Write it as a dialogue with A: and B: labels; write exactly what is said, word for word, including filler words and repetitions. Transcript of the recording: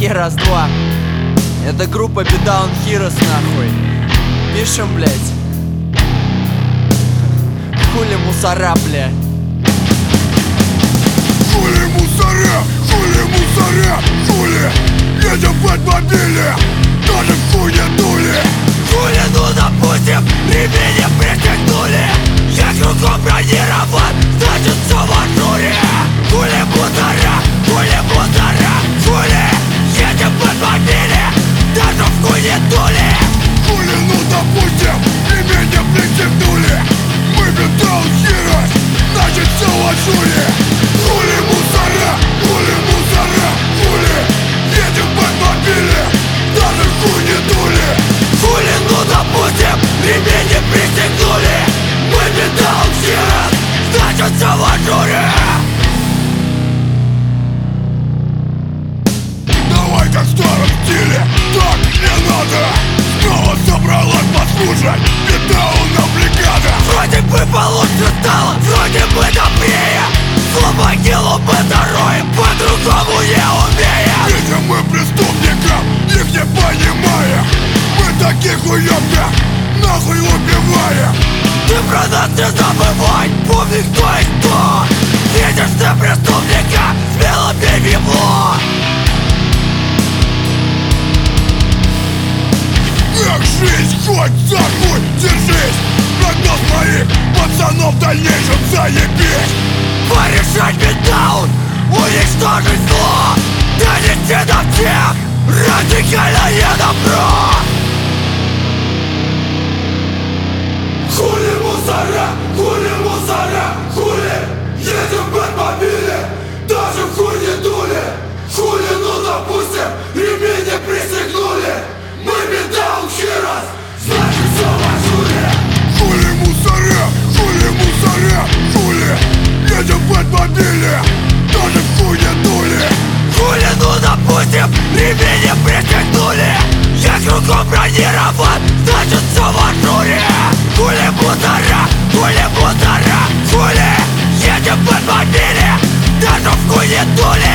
A: Чуваки, раз-два. Это группа Beatdown Heroes, нахуй. Пишем, блять. Хули мусора, бля.
B: Хули мусора, хули мусора, хули. Едем в Бэтмобиле, даже в хуй не дули.
C: Хули, ну допустим, ремени пристегнули. Я кругом бронирован, значит все в ажуре. Хули мусора, хули мусора, хули. Едем в Бэтмобиле, даже в хуй не дули.
B: Хули, ну допустим, ремени пристегнули. Мы Beatdown Heroes, значит все в ажуре. Хули мусора, хули мусора, хули. Едем в Бэтмобиле, даже в хуй не дули.
C: Хули, ну допустим, ремени пристегнули. Мы Beatdown Heroes, значит все в ажуре.
B: Давай как в старом стиле, так не надо. Снова собралась послушать Beatdown бригада.
C: Вроде бы получше стало, вроде бы добрее. Слова кило мы здоровьем, по-другому не умеем.
B: Видим мы преступников, их не понимая. Мы таких уёбков нахуй убиваем.
C: Ты про нас не забывай, помни кто и кто. Видишь ты преступника, смело бей его.
B: Эх, жизнь, хоть за хуй держись. Прогноз моих пацанов в дальнейшем заебись.
C: Порешать Beatdown, уничтожить зло. Донести до всех радикальное добро.
B: Хули мусора, хули мусора, хули. Едем в Бэтмобиле, даже в хуй не дули. Хули, ну допустим, ремени пристегнули. Мы Beatdown Heroes, значит все в ажуре. Хули мусора, хули мусора, хули. Едем в Бэтмобиле, даже в хуй не дули.
C: Хули, ну допустим, ремени пристегнули. Я кругом бронирован, значит все в ажуре. Хули мусора, хули мусора, хули. Едем в Бэтмобиле, даже в хуй не дули.